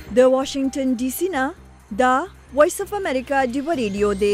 د واشنگټن ډي سي نه دا وایس اف امریکا ډیو ریډیو دی.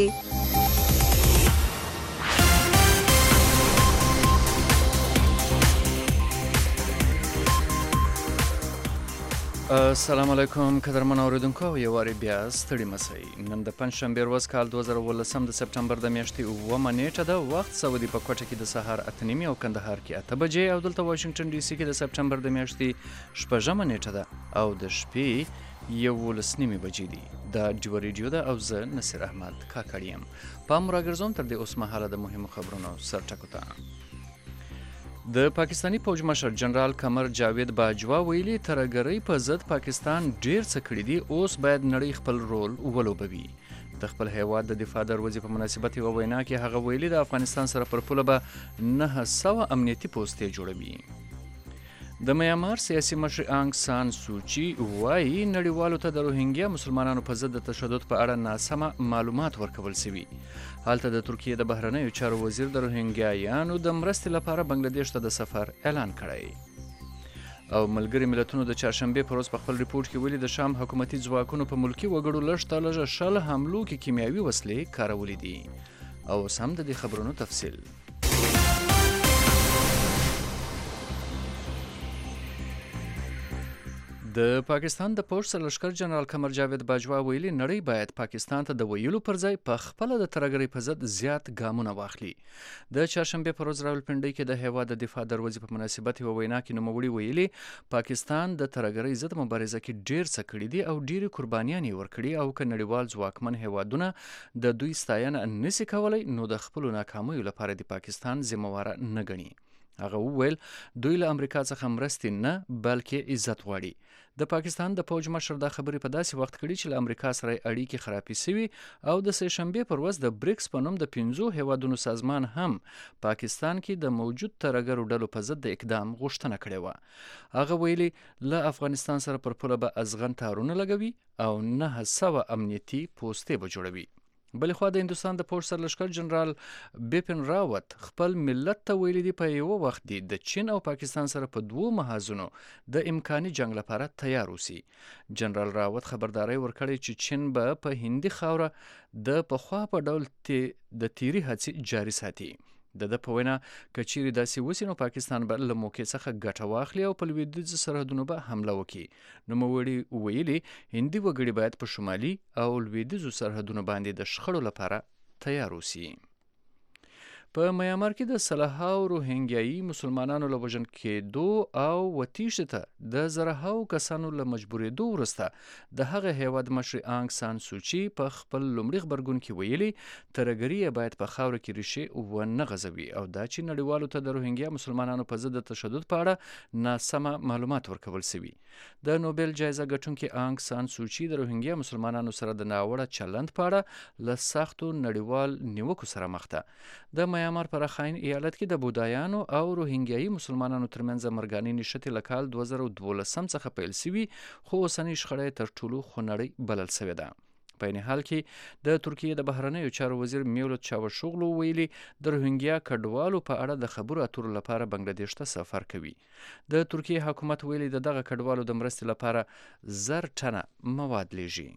السلام علیکم قدرمن اوریدونکو، یو واری بیا ستړي مسئ. نن د پنجشنبې ورځ کال 2018 د سپټمبر د میاشتې 9 نیټه ده. وخت سعودي په کوټه کې د سهار 8:30 او کندهار کې 8 بجې او دلته واشنگټن ډي سي کې د سپټمبر د میاشتې 6 نیټه ده او د شپې 11:30 بجې دي. دا ډیو ریډیو ده او زه نصیر احمد کاکړ یم. پام راګرځوم تر دې اوس مهاله د مهمو خبرونو سرټکو ته. د پاکستانی فوج مشر جنرال قمر جاوید باجوا ویلي ترهګرۍ په ضد پاکستان ډیر څه کړي دي، اوس باید نړۍ خپل رول ولوبوي. د خپل هیواد د دفاع دروازې په مناسبت یوه وینا کې هغه ویلي د افغانستان سره پر پوله به 900 امنیتي پوستې جوړوي. د میانمار سیاسي مشر آنګ سان سوچي وایي نړیوالو ته د روهینګیا مسلمانانو په ضد د تشدد په اړه ناسمه معلومات ورکول شوي. هلته د ترکیې د بهرنیو چارو وزیر د روهینګیایانو د مرستې لپاره بنگلادیش ته د سفر اعلان کړی. او ملګري ملتونو د چهارشنبې پر ورځ په خپل ریپورت کې ویلي د شام حکومتي ځواکونو په ملکي وګړو لږ تر لږه 10 حملو کې کیمیاوي وسلې کارولې دي. او اوس هم د دې خبرونو تفصیل. د پاکستان د پوځ سرلښکر جنرال قمر جاوید باجوا ویلي نړۍ باید پاکستان ته د ویلو پر ځای په خپله د ترهګرۍ په ضد زیات ګامونه واخلي. د چهارشنبې پر ورځ راولپنډۍ کې د هیواد د دفاع دروازې په مناسبت یوه وینا کې نوموړي ویلي پاکستان د ترهګرۍ ضد مبارزه کې ډیر څه کړي دي او ډیرې قربانیانې یې ورکړي، او که نړیوال ځواکمن هیوادونه د دوی ستاینه نشي کولی نو د خپلو ناکامیو لپاره د پاکستان ذمهواره نه ګڼي. هغه وویل دوی له امریکا څخه مرستې نه بلکې عزت غواړي. د پاکستان د فوج مشر دا خبرې په داسې وخت کړي چې له امریکا سره اړیکې خرابې سوي او د سه شنبې پر ورځ د بریکس په نوم د 5 هیوادونو سازمان هم پاکستان کې د موجود ترهګرو ډلو په ضد د اقدام غوښتنه کړې وه. هغه ویلي له افغانستان سره پر پوله به ازغن تارونه لګوي او 900 امنیتي پوستې به جوړوي. بلې خوا د هندوستان د پوځ سرلښکر جنرال بیپن راوت خپل ملت ته ویلي دي په یوه وخت دی د چین او پاکستان سره په 2 محاذونو د امکاني جنگ لپاره تیار اوسي. جنرال راوت خبرداری ورکړی چې چین به په هندي خاوره د پخوا په ډول د تیري هڅې جاري ساتي. د په وینا که چیرې داسې وسي نو پاکستان به له موقع څخه ګټه واخلي او په لویدیځو سرحدونو به حمله وکړي. نوموړي ویلي هندي وګړي باید په شمالي او لویدیځو سرحدونو باندې د شخړو لپاره تیار اوسي. په میانمار کې د سلهاو روهینګیایي مسلمانانو له وژل کېدو او وتیښتې ته د زرهاو کسانو له مجبورېدو وروسته د هغه هیواد مشر آنګ سان سوچي په خپل لومړي غبرګون کې ویلي ترهګري باید په خاوره کې ریښې ونه غځوي او دا چې نړیوالو ته د روهینګیا مسلمانانو په ضد د تشدد په اړه ناسمه معلومات ورکول شوي. د نوبل جایزه ګټونکي آنګ سان سوچي د روهینګیا مسلمانانو سره د ناوړه چلند په اړه له سختو نړیوال نیوکو سره مخ ده. د میانمار په رخاین ایالت کې د بودایانو او روهینګیایي مسلمانانو ترمنځ مرګاني نښتې له کال 2012 څخه پیل شوي، خو اوسنۍ شخړه یې تر ټولو خونړۍ بلل شوې ده. په این حال کې د ترکیې د بهرنیو چارو وزیر میولوت چاوشوغلو ویلي د روهینګیا کډوالو په اړه د خبرو اترو لپاره بنگلادیش ته سفر کوي. د ترکیې حکومت ویلي د دغه کډوالو د مرستې لپاره 1000 ټنه مواد لیږي.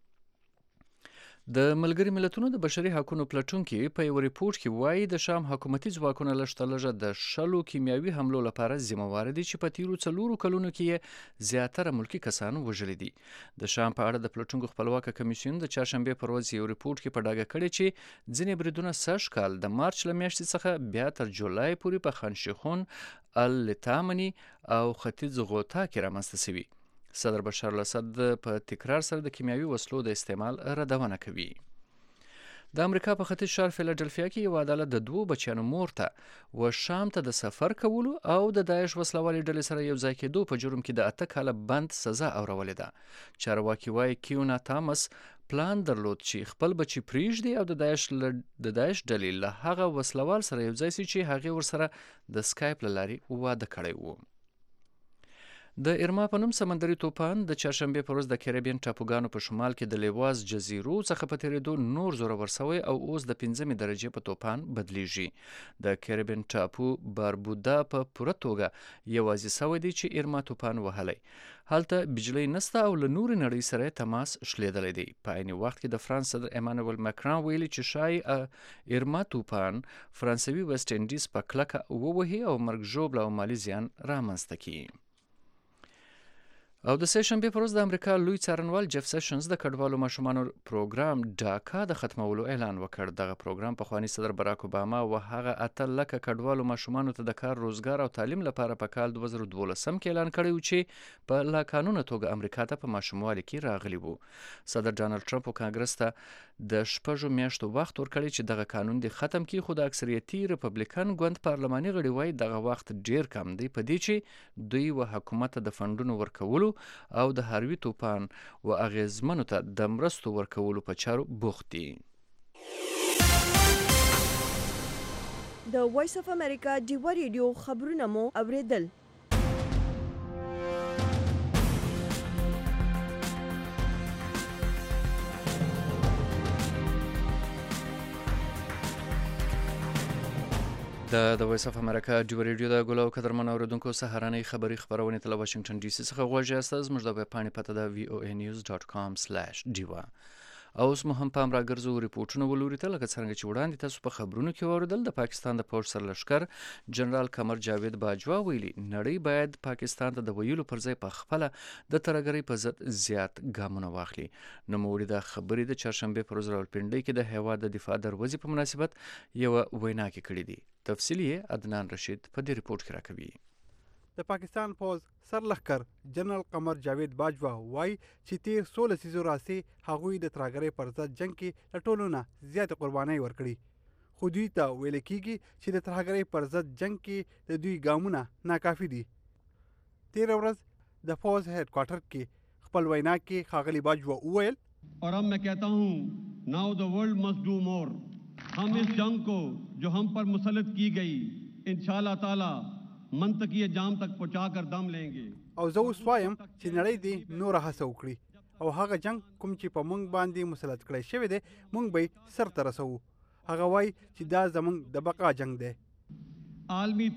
د ملګري ملتونو د بشري حقوقو پلټونکي په یو ریپورت کې وایي د شام حکومتي ځواکونه لږ تر لږه د 10 کیمیاوي حملو لپاره ذمهوار دي چې په تیرو 4 کلونو کې یې زیاتره ملکي کسان وژلي دي. د شام په اړه د پلټونکو خپلواکه کمیسیون د چهارشنبې پر ورځ یو ریپورت کې په ډاګه کړی چې ځینې بریدونه سږ کال د مارچ له میاشتې څخه بیا تر جولای پورې په خانشیخون، التامني او ختیځ غوطه کې رامنځته شوي. صدر بشار الاسد په تکرار سره د کیمیاوي وسلو د استعمال ردونه کوي. د امریکا په ختیځ ښار فیلادلفیا کې یو عدالت د 2 بچیانو مور ته و شام ته د سفر کولو او د داعش وسلوالې ډلې سره یو ځای کېدو په جرم کې د 8 کاله بند سزا اورولې ده. چارواکي وایي کیونا تامس پلان درلود چې خپل بچی پریږدي او د داعش ډلې له هغه وسلوال سره یو ځای شي چې هغې ورسره د سکایپ له لارې واده کړی و. د ایرما په نوم سمندري طوفان د چهارشنبې په ورځ د کریبین ټاپوګانو په شمال کې د لیواز جزیرو څخه په تېرېدو نور زورور سوی او اوس د 15 درجې په طوفان بدلیږي. د کریبین ټاپو باربودا په پوره توګه یوازې سوی دی چې ایرما طوفان وهلی. هلته بجلی نسته او له نورې نړۍ سره تماس شلیدلی دی. په عین وخت کې د فرانس صدر ایمانوئل ماکرون ویلي چې شایي ایرما طوفان فرانسوي ویسټ انډیز په کلکه ووهي او مرګ ژوبله او مالي زیان رامنځته کړي. او د سه شنبې په ورځ د امریکا لوی څارنوال جف سیشنز د کډوالو ماشومانو پروګرام ډاکا د ختمولو اعلان وکړ. دغه پروګرام پخواني صدر براک اوباما و هغه 8 لکه کډوالو ماشومانو ته د کار روزګار او تعلیم لپاره په کال 2012 کې اعلان کړی و چې په لا قانونه توګه امریکا ته په ماشوموالي کې راغلی وو. صدر ډانلډ ټرمپ او کانګرس ته د 6 میاشتو وخت ورکړی چې دغه قانون د ختم کړي، خو د اکثریتي ریپبلیکن ګوند پارلماني غړي وایي دغه وخت ډیر کم دی په دې چې دوی و حکومت د فنډونو ورکولو او د هاروي طوفان و اغیزمنو ته د مرستو ورکولو په چارو بوخت دي. د وایس اف امریکا ډیوا ریډیو خبرونه مو اوریدل. د وایس اف امریکا ډیوا ریډیو د ګلو قدرمن اوریدونکو سهارنۍ خبری خبرونه تل واشنگټن ډي سي څخه غوږی یاست. زموږ د ویب پاڼې پته ده voanews.com/diva. اوس مو هم پام راګرځو ریپورټونه ولوري ته لکه څنګه چې وړاندې تاسو په خبرونو کې واوریدل. د پاکستان د پوځ سرلښکر جنرال قمر جاوید باجوا ویلي نړۍ باید پاکستان ته د ویلو پر ځای په خپله د ترهګرۍ په ضد زیات ګامونه واخلي. نوموړي دا خبرې د چهارشنبې پر ورځ راولپنډۍ کې د هیواد د دفاع دروازې په مناسبت یوه وینا کې کړې دي. تفصیلی عدنان رشید په دې ریپورت کې راکوي. د پاکستان پوز سرلښکر جنرال قمر جاوید باجوا وایي چې تیر 16 لسیزو راځي هغوی د ترهګرۍ پر ضد جنگ کې له ټولو نه زیاتې قربانۍ ورکړي، خو دوی ته ویل کېږي چې د ترهګرۍ پر ضد جنگ کې د دوی ګامونه ناکافي دي. تیره ورځ د پوز هیډ کوارټر کې خپل وینا کې ښاغلي باجوا وویل और अब मैं कहता हूँ now the world must do more. हम इस जंग को जो हम पर मुसल्लत की गई इंशाअल्लाह ताला منطقي انجام تک پہنچا کر دم लेंगे. او زه اوس وایم چې نړۍ دې نور هڅه وکړي او هغه جنگ کوم چې په موږ باندې مسلط کړی شوی دی موږ به سر ته رسوو. هغه وایي چې دا زموږ د بقا جنگ دی. عالمی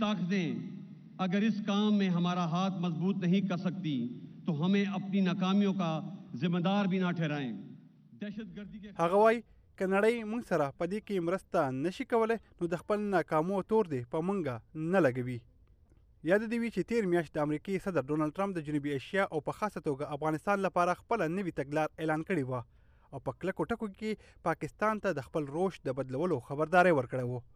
طاقتیں اگر اس کام میں ہمارا ہاتھ مضبوط نہیں کر سکتی تو ہمیں اپنی ناکامیوں کا ذمہ دار بھی نہ ٹھہرائیں. دہشت گردی کے هغه وایي که نړۍ موږ سره په دې کې مرسته نشي کولی نو د خپل ناکامو تور دی په موږ نه لګوي. یاد دې وي چې تیر میاشت د امریکای صدر ډونالډ ټرمپ د جنوبي ایشیا او په خاصه توګه افغانستان لپاره خپل نوي تګلار اعلان کړی و او په کلکو ټکو کې پاکستان ته د خپل روش د بدلولو خبرداري ورکړې و.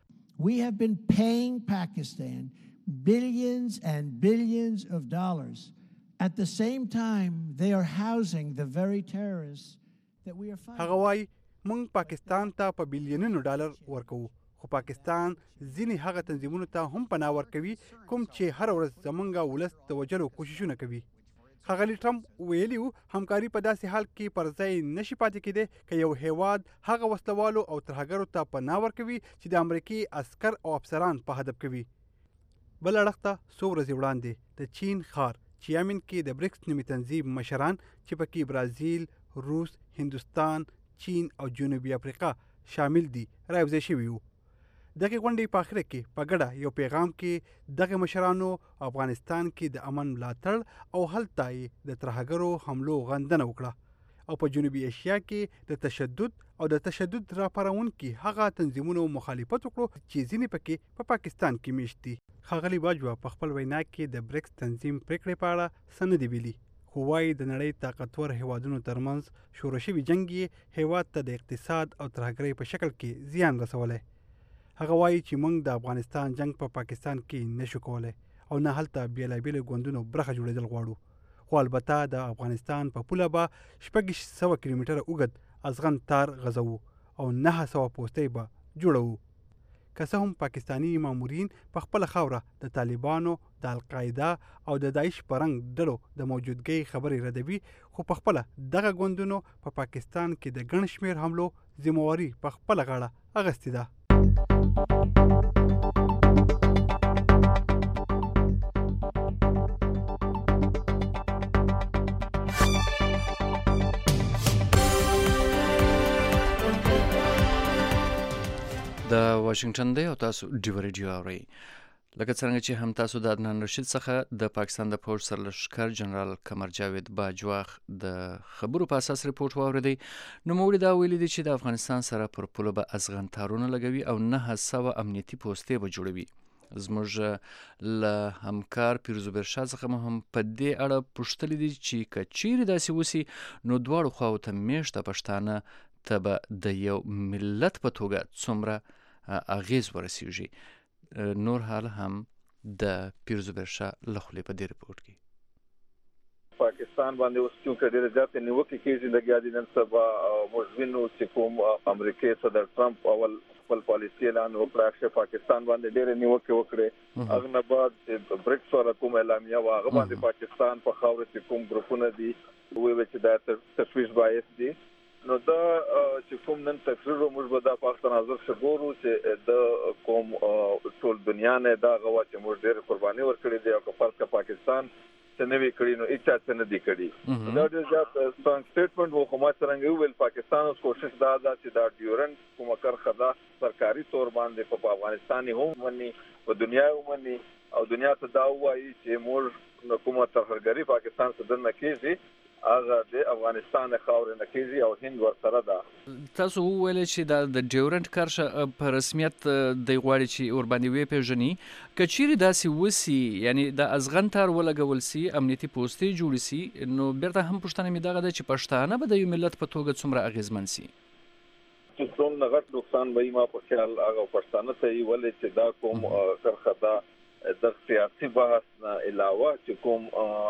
We have been paying Pakistan billions and billions of dollars. At the same time, they are housing the very terrorists that we are fighting. هغه وایي موږ پاکستان ته په بلیونونو ډالر ورکوو، خو پاکستان ځینې هغه تنظیمونو ته هم پناه ورکوي کوم چې هر ورځ زمونږ ولس د وژلو کوششونه کوي. ښاغلي ټرمپ ویلي وو همکاري په داسې حال کې پر ځای نشي پاتې کېدی که یو هیواد هغه وسلوالو او ترهګرو ته پناه ورکوي چې د امریکي عسکر او افسران په هدف کوي. بل اړخ ته څو ورځې وړاندې د چین ښار چیامن کې د بریکس نومي تنظیم مشران چې پکې برازیل، روس، هندوستان، چین او جنوبي افریقا شامل دي راوځای شوي وو. دغه غونډې په اخر کې په ګډه یو پیغام کې دغه مشرانو افغانستان کې د امن ملاتړ او هلته یې د ترهګرو حملو غندنه وکړه او په جنوبي ایشیا کې د تشدد او د تشدد راپارونکي هغه تنظیمونو مخالفت وکړو چې ځینې پکې په پاکستان کې میشت دي. ښاغلي باجوا په خپل وینا کې د بریکس تنظیم پریکړې په اړه څه نه دي ویلي، خو وایي د نړۍ طاقتور هیوادونو ترمنځ شروع شوي جنګ یې هیواد ته د اقتصاد او ترهګرۍ په شکل کې زیان رسولی. هغه وایي چې موږ د افغانستان جنگ په پاکستان کې نشو کولی او نه هلته بیلابیلو ګوندونو برخه جوړېدل غواړو، خو البته د افغانستان په پوله به 600 کیلومتره اوږد ازغن تار غځوو او 900 پوستې به جوړوو. که څه هم پاکستانی مامورین په خپله خاوره د طالبانو، د القاعده او د داعش په رنګ ډلو د موجودګۍ خبرې ردوي، خو په خپله دغه ګوندونو په پاکستان کې د ګڼ شمېر حملو ذمهواري په خپله غاړه اخیستې ده. واشنگټن دی او تاسو ډیو ریډیو اورئ. لکه څنګه چې هم تاسو د عدنان رشید څخه د پاکستان د پوځ سرلښکر جنرال قمر جاوید باجوا د خبرو په اساس ریپورت واوریدی. نوموړي دا ویلي دي چې د افغانستان سره پر پوله به ازغن تارونه لګوي او 900 امنیتي پوستې به جوړوي. زموږ له همکار پیرزوبیر شاه څخه هم په دې اړه پوښتلي دي چې که چیرې داسې وسي نو دواړو خواو ته میشته پښتانه ته به د یو ملت په توګه څومره اغیز ورسیږي. نور حال هم د پیرزوبیر شاه له خولې په دې رپورټ کې پاکستان باندې اوس چې ډېر زیات نیوکې کېږي لګیا دي. نن سبا موږ وینو چې کوم امریکای صدر ټرمپ اول خپل پالیسي اعلان وکړ چې پاکستان باندې ډېر نیوکې وکړي. هغه نه بعد چې بریکس سره کوم اعلامیه واغه باندې پاکستان په خاور کې کوم ګروپونه دي وایي چې دا تشویش باعث دي. نو دا چې کوم نن تقریر موږ به د پاکستان حاضر شګورو چې د کوم ټول دنیا نه دا غوا چې موږ ډېر قرباني ورکړي دي او که فرض پاکستان څه نه وی کړی نو هیڅ څه نه دی کړی. دا ډېر زیات سترنګ سټیټمنټ وو. حکومت څنګه ویل پاکستان اوس کوشش دا ده چې دا ډیورنټ کومه کرخدا سرکاري تور باندې په افغانستان هم مني په دنیا هم مني او دنیا ته دا وایي چې موږ حکومت ترهګری پاکستان څخه نه کیږي هغه د افغانستان خاورې نه کیږي او هند ورسره ده. تاسو وویل چې دا د ډیورنټ کرښه په رسمیت د غواړي چې ور باندې وی پیژني. که چیرې داسې وسی یعنی د ازغن تار ولګول سي امنیتي پوستې جوړ سي نو بیرته هم پښتنه می دغه د چې پښتانه به د یو ملت په توګه څومره اغیزمن سي. چې څومره غټ نقصان به ما په خیال هغه پښتانه ته یې ولې چې دا کوم کرخه دا د سیاسي بحث نه علاوه چې کوم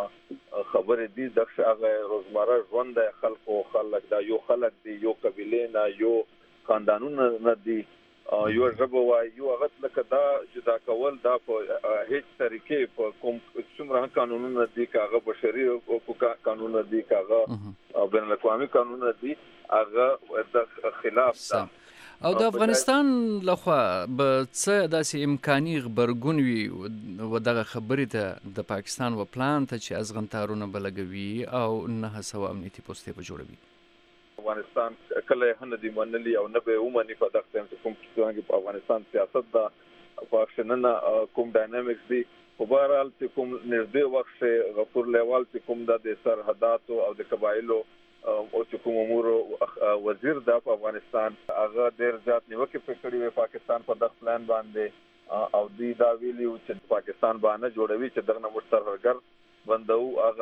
خبرې دي د هغه روزمره ژوند د خلک دا یو خلک دي یو قبیله نه یو خاندانونه نه دي یو ژبه وایي یو هغه لکه دا جدا کول دا په هیڅ طریقې په کوم څومره قانونونه دي کاغه بشري قانونونه دي کاغه بین الاقوامي قانونونه دي هغه د خلاف ده. او د افغانستان لخوا به څه داسې امکاني غبرګون وي و دغه خبرې ته د پاکستان و پلان ته چې ازغن تارونه به لګوي او 900 امنیتي پوستې به جوړوي. افغانستان کله هم دې منلي او نه به ومني په دغه ټیم کې کوم څنګه په افغانستان سیاست دا په اکشننه کوم ډاینامیکس دي. په بهرحال چې کوم نږدې وخت غفور لیوال چې کوم د سرحداتو او د قبایلو او چې کوم امور وزیر د افغانستان هغه ډېر زیات نیوکې پکړې وي پاکستان په دغه پلان باندې او دوی دا ویلي چې پاکستان باندې جوړوي چې دغه مشترکګر بندو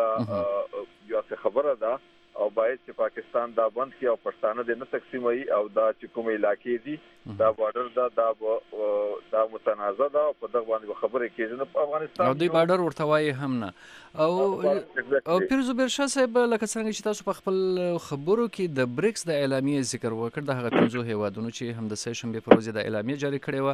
هغه یو څه خبره ده او باید چې پاکستان دا بند کړي او پښتانه دې نه تقسیموي او دا چې کوم علاقې دي دا بارډر دا متنازع ده په دغه باندې خبرې کېږي نو په افغانستان او دوی بارډر ورته وایي هم نه. او پیرزوبیر شاه صاحب لکه څنګه چې تاسو په خپل خبرو کې د بریکس د اعلامیې ذکر وکړ د هغه 5 هیوادونو چې هم د سه شنبه پر ورځ د اعلامیې جاری کړې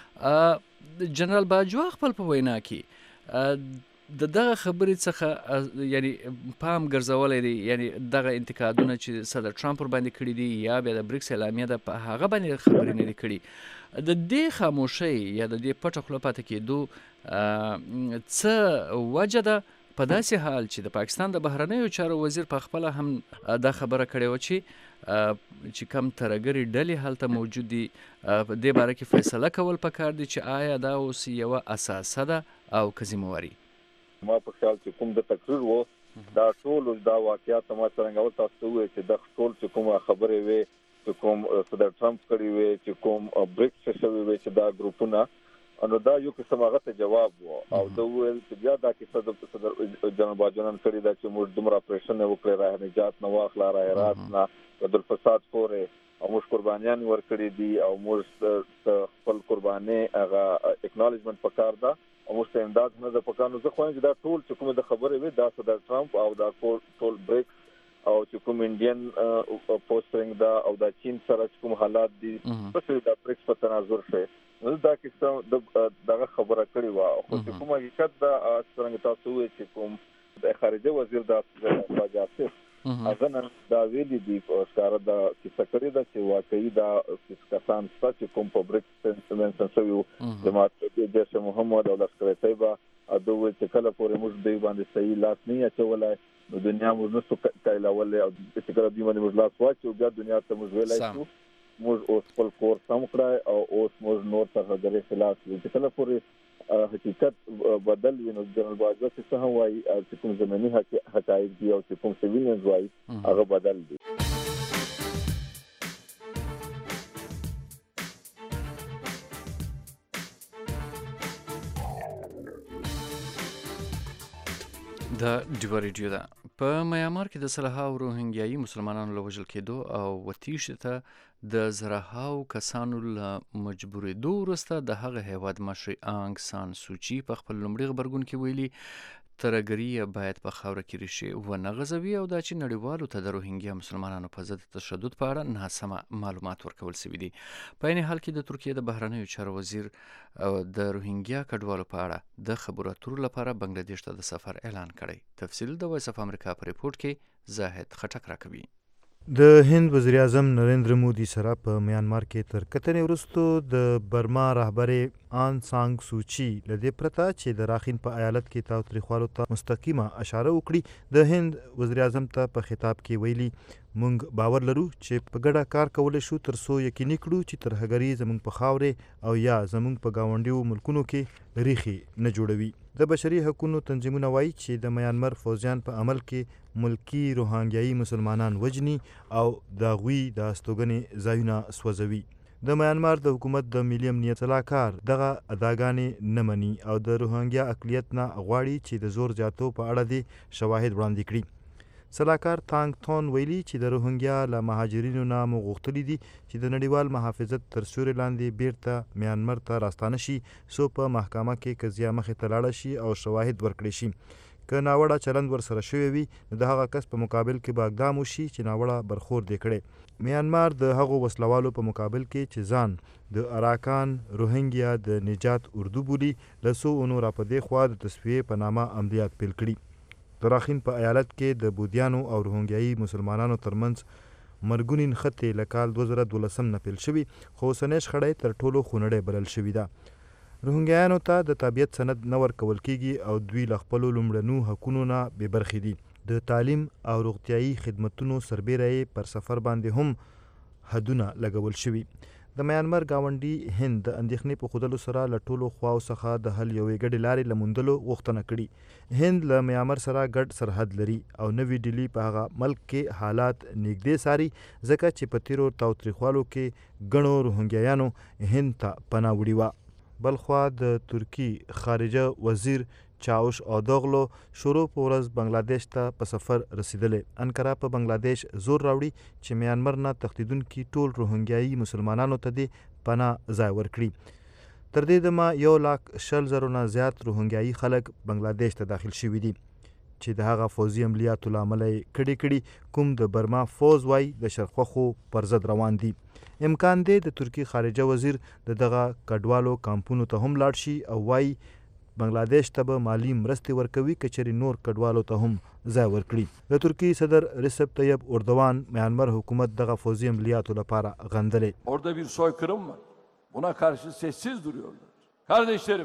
و جنرال باجوا خپل په وینا کې دغه خبرې څخه یعنی پام ګرځولې دي یعنی دغه انتقادونه چې صدر ټرمپ ور باندې کړی دي یا به د بریکس اعلامیه د په هغه باندې خبرې نه کړي د دې خاموشي یا د دې پټه خوله پاتې کېدو څه وجه ده په داسې حال چې د پاکستان د بهرنیو چارو وزیر په خپل هم دا خبره کړې و چې کم ترګری ډلې هلته موجود دي په دې باره کې فیصله کول پکار دي چې آیا دا اوس یو اساسه ده او کزمواري. ما په خیال چې کوم د تقریر وو دا ټول دا واقعیت ما څنګه تاسو وې چې د ټول چې کوم خبرې وې چې کوم صدر ټرمپ کړی وې چې کوم بریکس شوی وې چې دا ګروپونه انو دا یو قسم هغه ته جواب وو او دا ویل چې بیا دا کې صدر جنرال باجوان کړی دا چې موږ دومره اپریشن وکړی راه نجات نو واخلا راه رات نه د فساد پورې او موږ قربانیان ورکړي دي او موږ خپل قرباني هغه اکنالجمنت پکار ده او موږ ته امداد نه د پکانو زه خو دا ټول چې کوم د خبرې وي دا صدر ټرمپ او دا ټول بریکس او چې کوم انډین پوسټینګ دا او دا چین سره کوم حالات دي په دا بریکس په تناظر شي نو دا کیسه دغه خبره کړې و خو چې کوم حقیقت دا څنګه تاسو وایي چې کوم د خارجه وزیر د فاجعه هغه نن دا ویلي دي په ښکاره دا کیسه کړې ده چې واقعي دا کسان چې کوم په بریکس منسنسوي جماعت جیش محمد او لشکر طیبه دوی چې کله پورې موږ دوی باندې صحیح لاس نه اچولای نو دنیا موږ نسو کایلاولې او چې کله دوی باندې موږ لاس واچو بیا دنیا ته موږ ویلای شو موږ اوس خپل کور سم کړای او اوس موږ نور ترهګرۍ خلاف چې کله پورې حقیقت بدل وي نو جنرال باجوه څه هم وایي چې کوم زمینی حقایق دي او چې کوم سیویلینز وایي هغه بدل دي. دا ډیوه ریډیو ده. په میانمار کې د سلهاو روهینګیایي مسلمانانو له وژل کېدو او وتیښتې ته د زرهاو کسانو له مجبورېدو وروسته د هغه هیواد مشر آنګ سان سوچي په خپل لومړي غبرګون کې ویلي ترهګري باید په خاوره کې ریښې ونه غځوي او دا چې نړیوالو ته د روهینګیا مسلمانانو په ضد تشدد په اړه ناسمه معلومات ورکول شوي دي. په عین حال کې د ترکیې د بهرنیو چارو وزیر د روهینګیا کډوالو په اړه د خبرو اترو لپاره بنگلاديش ته د سفر اعلان کړی. تفصیل د وایس اف امریکا په ریپورت کې زاهد خټک راکوي. د هند وزیر اعظم نریندر مودي سره په میانمار کې تر کتنې وروسته د برما رهبرې آن سانګ سوچي له دې پرته چې د راخین په ایالت کې تاوتریخوالو ته مستقیمه اشاره وکړي د هند وزیر اعظم ته په خطاب کې ویلي مونږ باور لرو چې په ګډه کار کولی شو تر څو یقیني کړو چې ترهګري زموږ په خاورې او یا زموږ په ګاونډیو ملکونو کې ریښې نه جوړوي. د بشري حقوقو تنظیمونه وایي چې د میانمار فوجیان په عمل کې ملکی روهینګیایي مسلمانان وجني او د هغوی د استوګنې ځایونه سوځوي. د میانمار د حکومت د ملي امنیت سلاکار دغه ادعاګانې نه مني او د روهینګیا اقلیت نه غواړي چې د زور زیاتو په اړه دې شواهد وړاندې کړي. سلاکار تانګ تون ویلي چې د روهینګیا له مهاجرینو نه مو غوښتلي دي چې د نړیوال محافظت تر سیوري لاندې بیرته میانمار ته راستانه شي څو په محکمه کې قضیه مخې ته لاړه شي او شواهد ورکړي شي. که ناوړه چلند ورسره شوی وي نو د هغه کس په مقابل کې به اقدام وشي چې ناوړه برخورد یې کړی. میانمار د هغو وسلوالو په مقابل کې چې ځان د اراکان روهینګیا د نجات اردو بولي له څو اونو راپدې خوا د تصفیې په نامه عملیات پیل کړي. د راخین په ایالت کې د بودیانو او روهینګیایي مسلمانانو ترمنځ مرګونی نښتې له کال 2012 نه پیل شوي خو اوسنۍ شخړه تر ټولو خونړۍ بلل شوې ده. روهینګیایانو ته د تابعیت سند نه ورکول کیږي او دوی له خپلو لومړنیو حقونو نه بې برخې دي. د تعلیم او روغتیایي خدمتونو سربیره یې پر سفر باندې هم حدونه لګول شوي. د میانمار ګاونډي هند د اندېښنې په ښودلو سره له ټولو خواو څخه د حل یوې ګډې لارې له موندلو غوښتنه کړې. هند له میانمار سره ګډ سرحد لري او نوی ډیلي په هغه ملک کې حالات نږدې څاري ځکه چې په تیرو تاوتریخوالو کې ګڼو روهینګیایانو هند ته پناه وړې وه. بلخوا د ترکی خارجه وزیر چاوش اودغلو شروع په ورځ بنگلاديش ته په سفر رسیدلی. انکره په بنگلاديش زور راوړي چې میانمار نه تښتېدونکي ټول روهینګیایي مسلمانانو ته دې پناه ځای ورکړي. تر دې دمه 1,20,000 نه زیات روهینګیایي خلک بنگلاديش ته داخل شوي دي چې د هغه فوزي عملیاتو له امله یې کړي کوم د برما فوز وای د شرخوخو پر ضد روان دي. امکان دی د ترکی خارجه وزیر دغه کډوالو کامپونو ته هم لاړ شي او وای بنگلاديش ته به مالی مرستې ورکوي که چېرې نور کډوالو ته هم ځای ورکړي. د ترکی صدر رسپ طیب اردوان میانمار حکومت دغه فوزي عملیاتو لپاره غندلی. Orada bir soykırım var. Buna karşı sessiz duruyorlar. Kardeşlerim,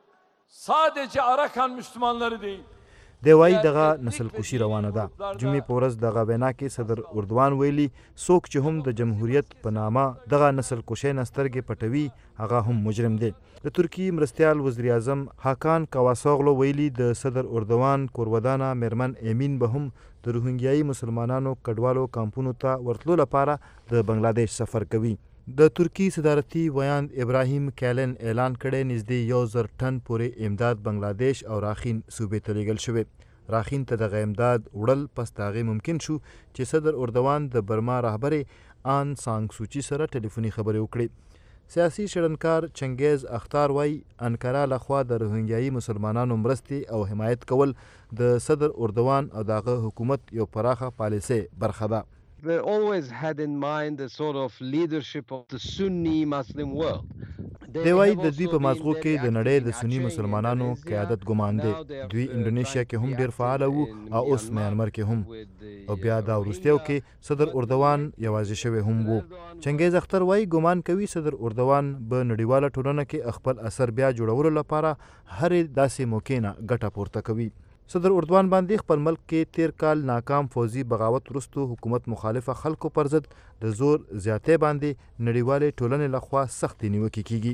sadece Arakan Müslümanları değil. دی وایي دغه نسل کشي روانه ده. جمعې په ورځ دغه وینا کې صدر اردوان ویلي څوک چې هم د جمهوریت په نامه دغه نسل کشۍ نه سترګې پټوي هغه هم مجرم دی. د ترکی مرستیال وزیر اعظم حاکان کاواسوغلو ویلي د صدر اردوان کورودانه میرمن امین به هم د روهینګیایي مسلمانانو کډوالو کامپونو ته ورتلو لپاره د بنگلاديش سفر کوي. د ترکی صدارتي ویاند ابراهیم کیلن اعلان کړی نږدې 1,000 ټن پورې امداد بنگلاديش او راخین صوبې ته لیږل شوی. راخین ته دغه امداد وړل پس د هغې ممکن شو چې صدر اردوان د برما رهبرې آن سانګ سوچي سره ټلیفوني خبرې وکړي. سیاسي شړنکار چنګیز اختار وایي انکره لخوا د روهینګیایي مسلمانانو مرستې او حمایت کول د صدر اردوان او دغه حکومت یو پراخه پالیسۍ برخه ده. They always had in mind the sort of leadership of the Sunni Muslim world. دی وایي د دوی په مازغو کې د نړۍ د سني مسلمانانو قیادت ګمان دی. دوی انډونیشیا کې هم ډیر فعال وو او اوس میانمار کې هم او بیا دا وروستیو کې صدر اردوان یوازې شوی هم وو. چنګیز اختر وایي ګمان کوي صدر اردوان به نړیواله ټولنه کې خپل اثر بیا جوړولو لپاره هرې داسې موقع نه ګټه پورته کوي. صدر اردوان باندې خپل ملک کې تیر کال ناکام فوزي بغاوت وروسته حکومت مخالفه خلکو پر ضد د زور زیاتې باندې نړیوالې ټولنې لخوا سختې نیوکې کیږي.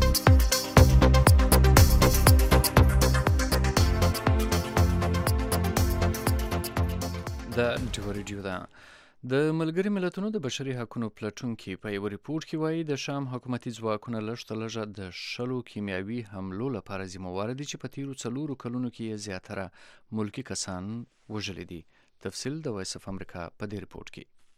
د ډیو ریډیو ده. د ملګري ملتونو د بشري حقونو پلټونکي په یو ریپورت کې وایي د شام حکومتي ځواکونه لږ تر لږه د 10 کیمیاوي حملو لپاره ذمہوار دي چې په تیرو 4 کلونو کې یې زیاتره ملکی کسان وژلي دي. تفصیل د وایس اف امریکا په دې ریپورت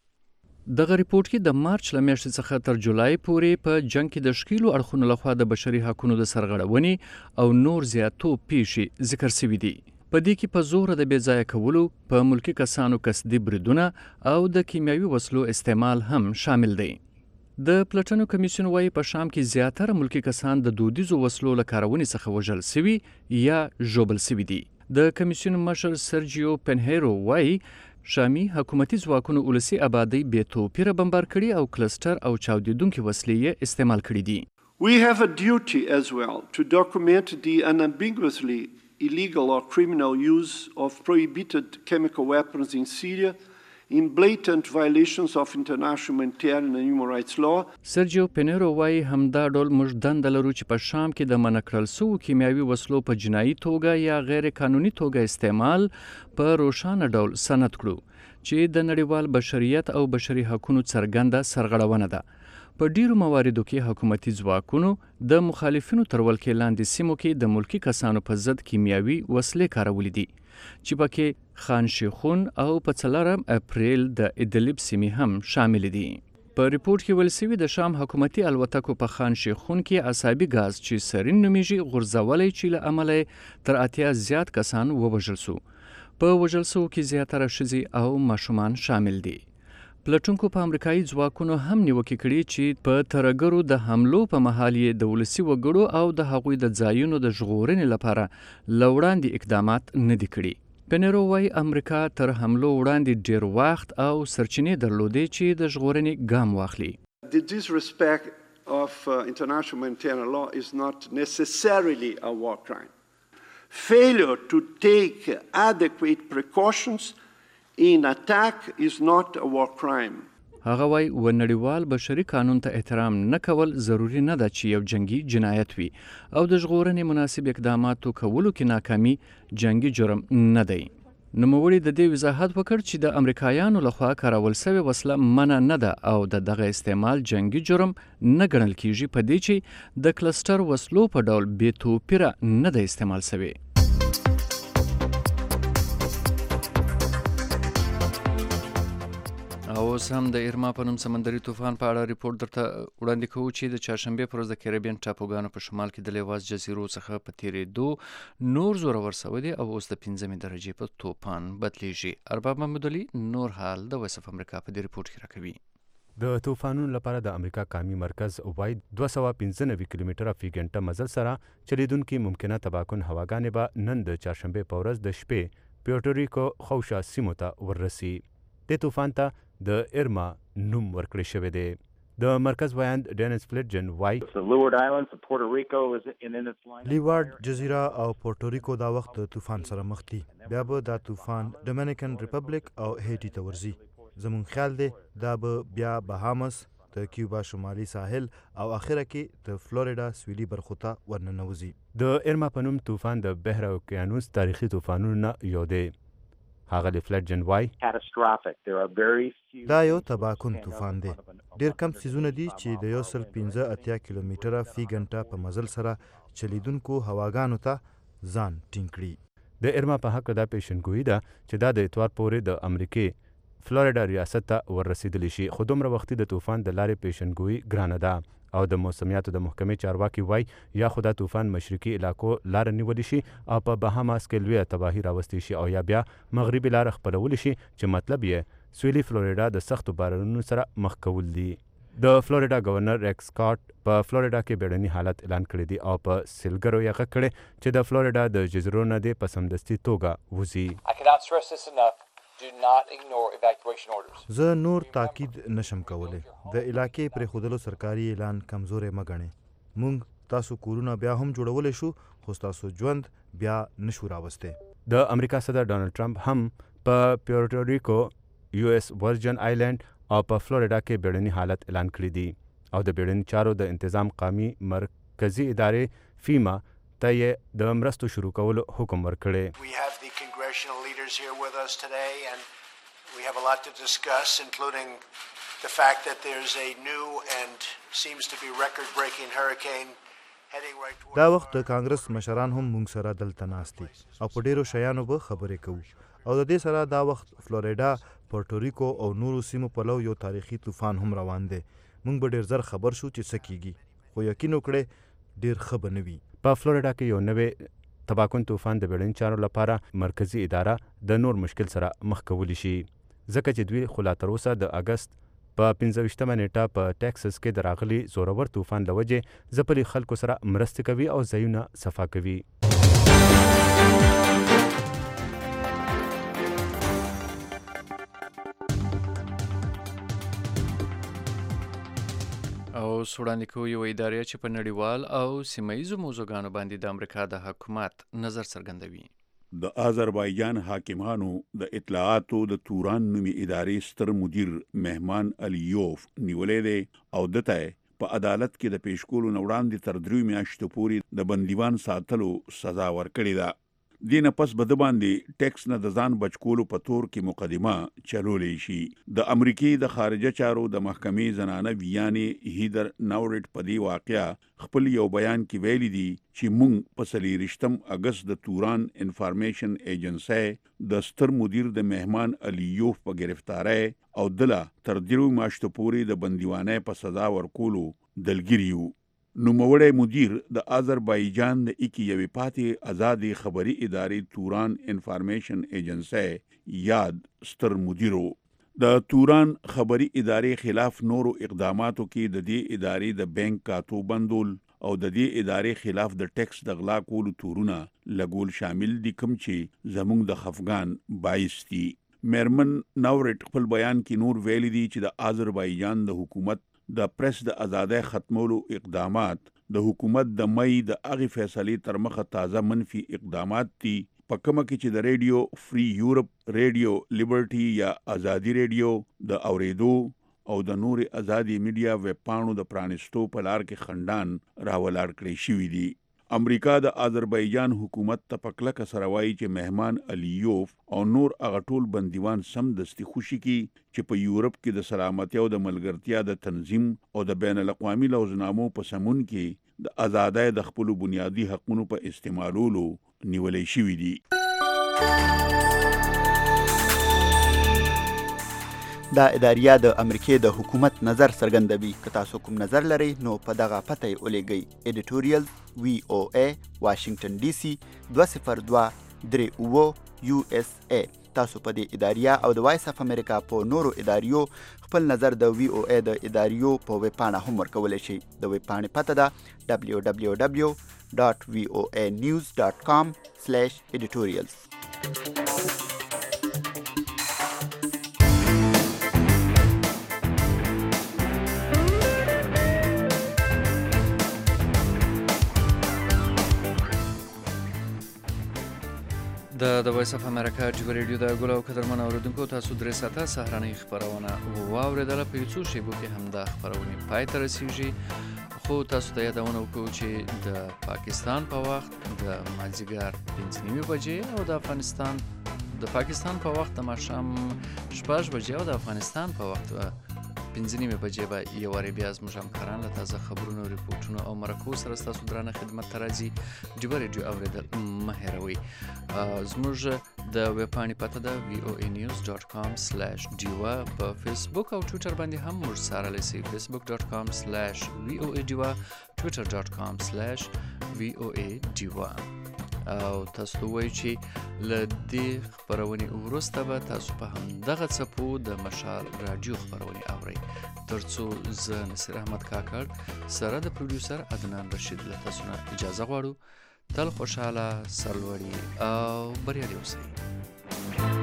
کې. دغه ریپورت کې د مارچ له میاشتې څخه تر جولای پورې په جنگ کې د شکیلو اړخونو لخوا د بشري حقونو د سرغړونې او نور زیاتو پیښې ذکر شوي دي. په دې کې په زور د بې ځایه کولو، په ملکی کسانو قصدي بریدونه او د کیمیاوي وسلو استعمال هم شامل دی. د پلټنو کمیسیون وايي په شام کې زیاتره ملکی کسان د دودیزو وسلو له کارونې څخه وژل سوي یا ژوبل سوي دي. د کمیسیون مشر سرجیو پنهیرو وايي شامي حکومتي ځواکونو ولسي آبادی بې توپیره بمبار کړي او کلسټر او چاودیدونکي وسلې یې استعمال کړي دي. We have a duty as well to document the unambiguously illegal or criminal use of prohibited chemical weapons in Syria in blatant violations of international humanitarian and human rights law. سرجیو پنیرو وايي همدا ډول موږ دنده لرو چې په شام کې د منع کړل شویو کیمیاوي وسلو په جنایي توګه یا غیر قانوني توګه استعمال په روښانه ډول سند کړو چې د نړیوال بشریت او بشري حقوقو څرګنده سرغړونه ده. په ډیرو مواردو کې حکومتي ځواکونو د مخالفینو تر ولکې لاندې سیمو کې د ملکی کسانو په ضد کیمیاوي وسلې کارولې دي چې پکې خان شیخون او په 4 اپریل د ادلب سیمې هم شامل دي. په ریپورت کې ویل شوي د شام حکومتي الوتکو په خان شیخون کې عصابي غاز چې سرین نومیږي غورځولی چې له امله تر 80 زیات کسان ووژل سو. په وژل سوو کې زیاتره ښځې او ماشومان شامل دي. پلټونکو په امریکایي ځواکونو هم نیوکې کړي چې په ترهګرو د حملو په مهال یې د ولسي وګړو او د هغوی د ځایونو د ژغورنې لپاره له وړاندې اقدامات نه دي کړي. پنیرو وايي امریکا تر حملو وړاندې ډیر وخت او سرچینې درلودې چې د ژغورنې ګام واخلي. The disrespect of international humanitarian law is not necessarily a war crime. Failure to take adequate precautions in attack is not a war crime. هغه وايي و نړیوال بشري قانون ته احترام نه کول ضروری نه ده چې یو جنگي جنایت وي او د ژغورنې مناسب اقداماتو کولو کې ناکامي جنگي جرم نه دی. نوموړي د دې وضاحت وکړ چې د امریکایانو لخوا کارول سوې وسله منع نه ده او د دغه استعمال جنگي جرم نه ګڼل کیږي په دې چې د کلسټر وسلو په ډول بې توپیره نه ده استعمال سوی. اوس هم د ایرما په نوم سمندري طوفان په اړه ریپورت درته وړاندې کوو چې د چهارشنبې پر ورځ د کریبین ټاپوګانو په شمال کې د لیواز جزیرو څخه په تیرېدو نور زورور سوی دی او اوس د 5 درجې په طوفان بدلیږي. ارباب محمود علي نور حال د وایس اف امریکا په دې ریپورت کې راکوي. د طوفانونو لپاره د امریکا قومي مرکز وايي 295 کیلومتره فی غنټه مزل سره چلیدونکي ممکنه تباکن هواګانې به نن د چهارشنبې په ورځ د شپې پیورټوریکو خوشا سیمو ته ورسي. د طوفان ته د ایرما نوم ورکړی شوی دی. د مرکز وایند ډینس فلیټجن وايي لیوارډ جزیره او پورټوریکو دا وخت د طوفان سره مخ دي. بیا به دا طوفان ډومینیکن ریپبلک او هیټي ته ورځي. زمون خیال دی دا به بیا بهامس، د کیوبا شمالي ساحل او اخره کې د فلوریډا سویلي برخو ته ورننوځي. د ایرما په نوم طوفان د بحر اوقیانوس تاریخي طوفانونو نه یو دی. هغه د فلیټجن وايي دا یو تباکن طوفان دی. ډیر کم سیزونه دي چې د 115 کیلومتره فی غنټه په مزل سره چلیدونکو هواګانو ته ځان ټینګ کړي. د ایرما په حق دا پیشنګویي ده چې دا د اتوار پورې د امریکې فلوریډا ریاست ته ورسېدلی شي، خو دومره وختي د طوفان د لارې پیشنګویي ګرانه ده. او د موسمیاتو د محکمې چارواکي وایي یا خو دا طوفان مشرقي علاقو لاره نیولی شي او په بهاماس کې لویه تباهي راوستی شي او یا بیا مغربي لاره خپلولی شي چې مطلب یې سویلي فلوریډا د سختو بارانونو سره مخ کول دي. د فلوریډا گورنر ریکس سکاټ په فلوریډا کې بیړني حالت اعلان کړی دی او په سیلګرو یې غږ کړی چې د فلوریډا د جزیرو نه دې په سمدستي توګه وځي. زه نور تاکید نشم کولی. د علاقې پرېښودلو سرکاري اعلان کمزوری مه ګڼئ. موږ تاسو کورونه بیا هم جوړولی شو خو ستاسو ژوند بیا نشو راوستی. د امریکا صدر ډانلډ ټرمپ هم په پیورټوریکو، یو اس ورجن آیلینډ او په فلوریډا کې بیړني حالت اعلان کړی دی او د بیړني چارو د انتظام قومي مرکزی ادارې فیما ته یې د مرستو شروع کولو حکم ورکړی. We have the congressional leaders here with us today and we have a lot to discuss, including the fact that there's a new and seems to be record-breaking hurricane heading right toward. دا وخت د کانګرس مشران هم موږ سره دلته ناست دي او په ډیرو شیانو به خبرې کوو او د دې سره دا وخت فلوریډا، پورټوریکو او نورو سیمو په لو یو تاریخي طوفان هم روان دی. موږ به ډیر زر خبر شو چې څه کیږي، خو یقین وکړئ ډیر ښه به نه وي. په فلوریډا کې یو نوی تباکن طوفان د بیړني چارو لپاره مرکزی اداره د نور مشکل سره مخ کولی شي، ځکه چې دوی خو لا تر اوسه د اګست په 15مه نیټه په ټیکساس کې د راغلي زورور طوفان له وجې ځپلي خلکو سره مرستې کوي او ځایونه صفا کوي. او وړاندې کوو یوه ادارې چې په نړیوال او سیمه ییزو موضوعګانو باندې د امریکا د حکومت نظر څرګندوي. د آذربایجان حاکمانو د اطلاعاتو د توران نومي ادارې ستر مدیر مهمان الیوف نیولې دی او دته په عدالت کې د پیش کولو نه وړاندې تر 3 میاشتو پورې د بندیوان ساتلو سزا ورکړې ده. دینه پس به د باندې ټیکس نه د ځان بچ کولو په تور کې مقدمه چلولې شي. د امریکای د خارجه چارو د محکمې زنانه ویاني هیدر ناورټ په دې واقعیا خپل یو بیان کې ویلي دي چې موږ په 23 اگست د توران انفارمیشن ایجنسی د ستر مدیر د مهمان الیوف په گرفتاری او دله تر 3 میاشتو پورې د بندیوانۍ په سزا ورکولو دلګریو. نوموړی مدیر د آذربایجان د یوې پاتې آزادې خبري ادارې توران انفارمیشن ایجنسی یاد ستر مدیرو. د توران خبري ادارې خلاف نورو اقداماتو کې د دې ادارې د بانک کاتو بندول او د دې ادارې خلاف د ټیکس د غلا کولو تورونه لګول شامل دي، کوم چې زموږ د خفګان باعث دي. میرمن ناورټ خپل بیان کې نور ویلي دي چې د آذربایجان د حکومت د پریس د ازادۍ ختمولو اقدامات د حکومت د مئی د هغې فیصلې تر مخه تازه منفي اقدامات دي، په کومه کې چې د ریډیو فری یورپ، ریډیو لیبرټي یا ازادي ریډیو د اوریدو او د نورې ازادي میډیا ویب پاڼو د پرانستو په لار کې خندان راولاړ کړی شوي دي. امریکا د آذربایجان حکومت ته په کلکه سره وایي چې مهمان الیوف او نور هغه ټول بندیوان سمدستي خوشي کړي چې په یورپ کې د سلامتیا او د ملګرتیا د تنظیم او د بین الاقوامي لوزنامو په سمون کې د ازادۍ د خپلو بنیادي حقونو په استعمالولو نیولې شوي دي. دا اداریه د امریکای د حکومت نظر څرګندوي. که تاسو کوم نظر لرئ نو په دغه پته یې ولیږئ. ایډیټوریال VOA واشنگټن ډي سي 20238 USA. تاسو په دې اداریه او د وایس اف امریکا په نورو اداریو خپل نظر د VOA د اداریو په ویب پاڼه هم ورکولی شئ. د ویب پاڼې پته ده www.voanews.com/editorials. د وایس اف امریکا جوګ ریډیو د ګل او قدرمن اوریدونکو تاسو درې ساعته سهارنۍ خبرونه واوریدله. په یو څو شیبو کې هم دا خبرونه پای ته رسیږي، خو تاسو ته یادونه وکړو چې د پاکستان په وخت د مازدیګر 5:30 بجې او د پاکستان په وخت د ماښام 6 بجې او د افغانستان په وخت 5:30 بجې به یو وارې بیا زموږ همکاران له تازه خبرونو، ریپورټونو او مرکو سره ستاسو درانه خدمت ته راځي. ډیوه ریډیو اورېدل مه هېروئ. زموږ د ویب پاڼې پته ده voanews.com/diva. په فیسبوک او ټویټر باندې هم موږ څارلی سئ. facebook.com/voadiva، twitter.com/voadiva. او تاسو ته وایو چې له دې خپرونې وروسته به تاسو په همدغه څپو د مشال راډیو خپرونې اورئ، تر څو زه نصیر احمد کاکړ سره د پروډیوسر عدنان رشید له تاسو نه اجازه غواړو. تل خوشحاله، سرلوړي او بریالي اوسئ.